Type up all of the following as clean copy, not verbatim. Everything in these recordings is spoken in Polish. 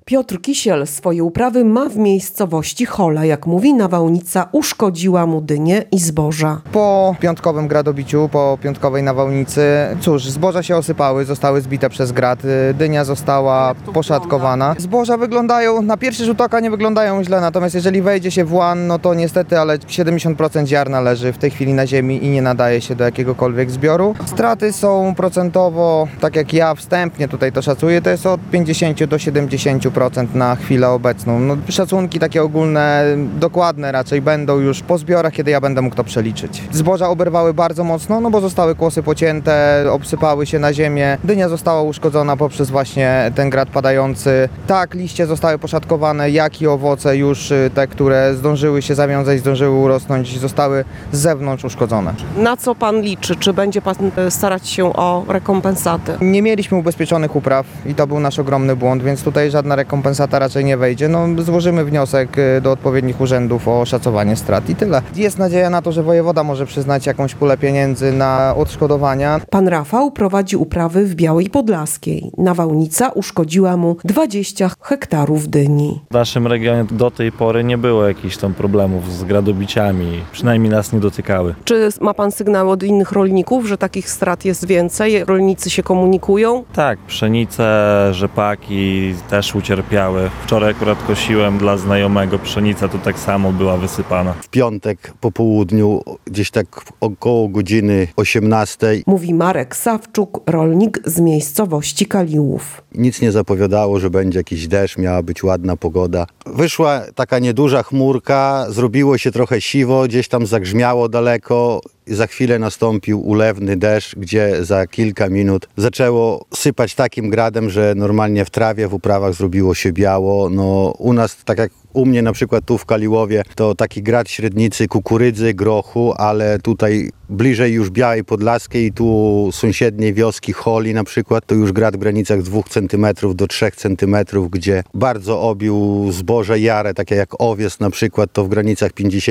Piotr Kisiel swoje uprawy ma w miejscowości Hola. Jak mówi, nawałnica uszkodziła mu dynie i zboża. Po piątkowym gradobiciu, po piątkowej nawałnicy, cóż, zboża się osypały, zostały zbite przez grad, dynia została poszatkowana. Zboża wyglądają, na pierwszy rzut oka nie wyglądają źle, natomiast jeżeli wejdzie się w łan, no to niestety, ale 70% ziarna leży w tej chwili na ziemi i nie nadaje się do jakiegokolwiek zbioru. Straty są procentowo, tak jak ja wstępnie tutaj to szacuję, to jest od 50 do 70% na chwilę obecną. No, szacunki takie ogólne, dokładne raczej będą już po zbiorach, kiedy ja będę mógł to przeliczyć. Zboża oberwały bardzo mocno, no bo zostały kłosy pocięte, obsypały się na ziemię. Dynia została uszkodzona poprzez właśnie ten grad padający. Tak, liście zostały poszatkowane, jak i owoce już te, które zdążyły się zawiązać, zdążyły urosnąć, zostały z zewnątrz uszkodzone. Na co pan liczy? Czy będzie pan starać się o rekompensaty? Nie mieliśmy ubezpieczonych upraw i to był nasz ogromny błąd, więc tutaj żadna rekompensata raczej nie wejdzie. No, złożymy wniosek do odpowiednich urzędów o szacowanie strat i tyle. Jest nadzieja na to, że wojewoda może przyznać jakąś pulę pieniędzy na odszkodowania. Pan Rafał prowadzi uprawy w Białej Podlaskiej. Nawałnica uszkodziła mu 20 hektarów dyni. W naszym regionie do tej pory nie było jakichś tam problemów z gradobiciami. Przynajmniej nas nie dotykały. Czy ma pan sygnały od innych rolników, że takich strat jest więcej? Rolnicy się komunikują? Tak, pszenice, rzepaki też ucierpiały. Wczoraj akurat kosiłem dla znajomego, pszenica to tak samo była wysypana. W piątek po południu, gdzieś tak około godziny 18. Mówi Marek Sawczuk, rolnik z miejscowości Kaliłów. Nic nie zapowiadało, że będzie jakiś deszcz, miała być ładna pogoda. Wyszła taka nieduża chmurka, zrobiło się trochę siwo, gdzieś tam zagrzmiało daleko. Za chwilę nastąpił ulewny deszcz, gdzie za kilka minut zaczęło sypać takim gradem, że normalnie w trawie, w uprawach zrobiło się biało. No, u nas, tak jak u mnie na przykład tu w Kaliłowie, to taki grad średnicy kukurydzy, grochu, ale tutaj bliżej już Białej Podlaskiej, tu sąsiedniej wioski Holi na przykład, to już grad w granicach 2 cm do 3 cm, gdzie bardzo obił zboże jare, takie jak owies na przykład, to w granicach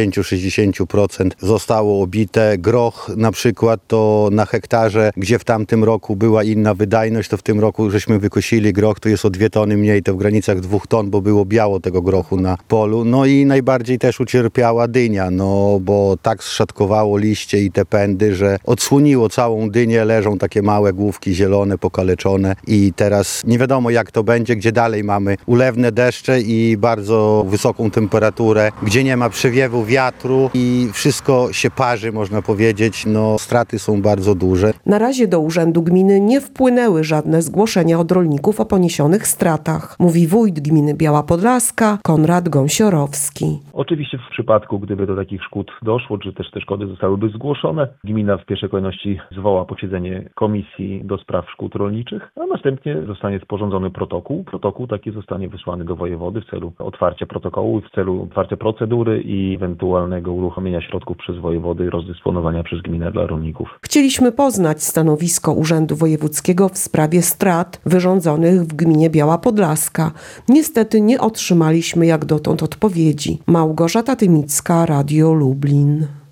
50-60% zostało obite. Groch na przykład to na hektarze, gdzie w tamtym roku była inna wydajność, to w tym roku żeśmy wykosili groch, to jest o 2 tony mniej, to w granicach 2 ton, bo było biało tego grochu na polu. No i najbardziej też ucierpiała dynia, no bo tak zszatkowało liście i te pędy, że odsłoniło całą dynię, leżą takie małe główki zielone, pokaleczone i teraz nie wiadomo jak to będzie, gdzie dalej mamy ulewne deszcze i bardzo wysoką temperaturę, gdzie nie ma przewiewu wiatru i wszystko się parzy, można powiedzieć, no straty są bardzo duże. Na razie do Urzędu Gminy nie wpłynęły żadne zgłoszenia od rolników o poniesionych stratach, mówi wójt gminy Biała Podlaska, Konrad Gąsiorowski. Oczywiście w przypadku, gdyby do takich szkód doszło, czy też te szkody zostałyby zgłoszone, gmina w pierwszej kolejności zwoła posiedzenie Komisji do Spraw Szkód Rolniczych, a następnie zostanie sporządzony protokół. Protokół taki zostanie wysłany do wojewody w celu otwarcia protokołu, w celu otwarcia procedury i ewentualnego uruchomienia środków przez wojewody rozdysponowania przez gminę dla rolników. Chcieliśmy poznać stanowisko Urzędu Wojewódzkiego w sprawie strat wyrządzonych w gminie Biała Podlaska. Niestety nie otrzymaliśmy jak dotąd odpowiedzi. Małgorzata Tymicka, Radio Lublin.